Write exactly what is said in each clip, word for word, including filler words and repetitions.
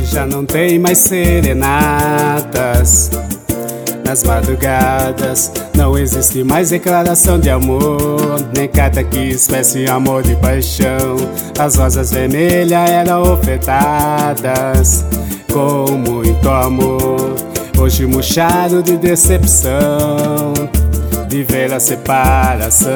já não tem mais serenatas. Nas madrugadas não existe mais declaração de amor, nem carta que expresse amor e paixão. As rosas vermelhas eram ofertadas com muito amor, hoje murchado de decepção, de ver a separação.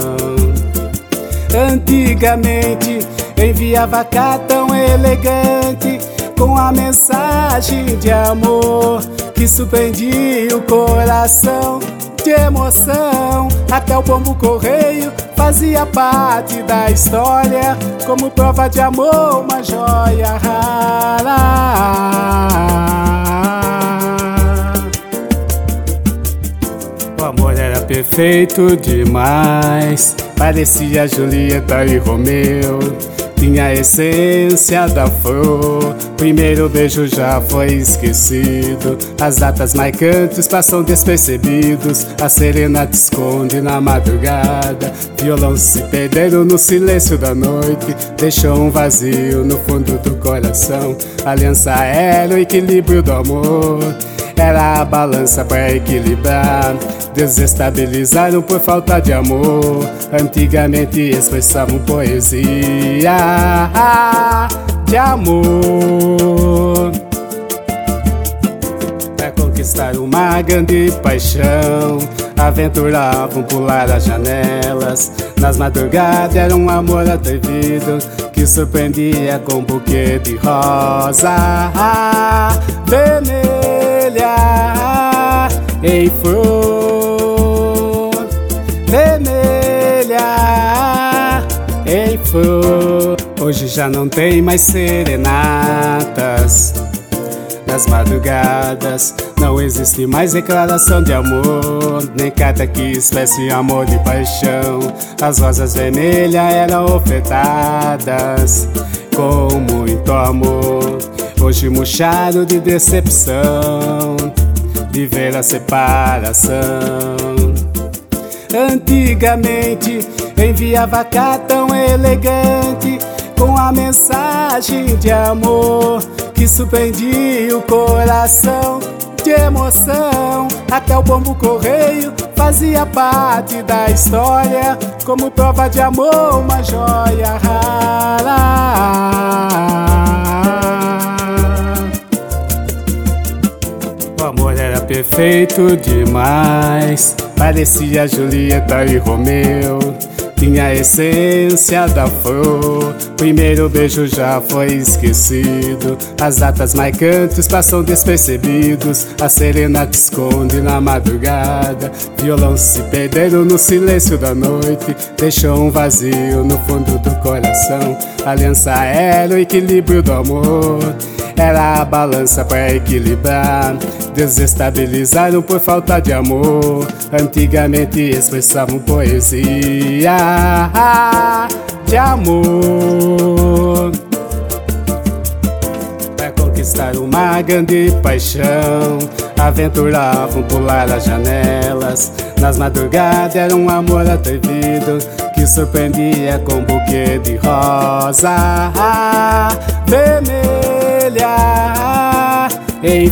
Antigamente enviava carta tão elegante, com a mensagem de amor que surpreendia o coração de emoção. Até o pombo correio fazia parte da história, como prova de amor, uma joia rara. O amor era perfeito demais, parecia Julieta e Romeu, tinha a essência da flor. Primeiro beijo já foi esquecido, as datas marcantes passam despercebidos. A serenata esconde na madrugada, violão se perderam no silêncio da noite, deixou um vazio no fundo do coração. A aliança era o equilíbrio do amor, era a balança pra equilibrar. Desestabilizaram por falta de amor, antigamente expressavam poesia de amor. Pra conquistar uma grande paixão, aventuravam pular as janelas. Nas madrugadas era um amor atrevido, que surpreendia com um buquê de rosa vermelha em flor, vermelha em flor. Hoje já não tem mais serenatas. Nas madrugadas não existe mais declaração de amor, nem carta que expresse amor e paixão. As rosas vermelhas eram ofertadas com muito amor, hoje murchado de decepção, de ver a separação. Antigamente enviava carta tão elegante, com a mensagem de amor que surpreendia o coração de emoção. Até o pombo correio fazia parte da história, como prova de amor, uma joia rara. O amor era perfeito demais, parecia Julieta e Romeu, tinha a essência da flor. Primeiro beijo já foi esquecido, as datas marcantes passam despercebidos. A serenata esconde na madrugada, violão se perderam no silêncio da noite, deixou um vazio no fundo do coração. A aliança era o equilíbrio do amor, era a balança pra equilibrar. Desestabilizaram por falta de amor, antigamente expressavam poesia de amor. Pra conquistar uma grande paixão, aventuravam pular as janelas. Nas madrugadas era um amor atrevido, que surpreendia com um buquê de rosa vermelha em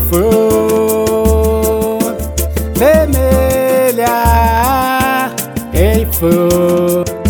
flor, vermelha em flor.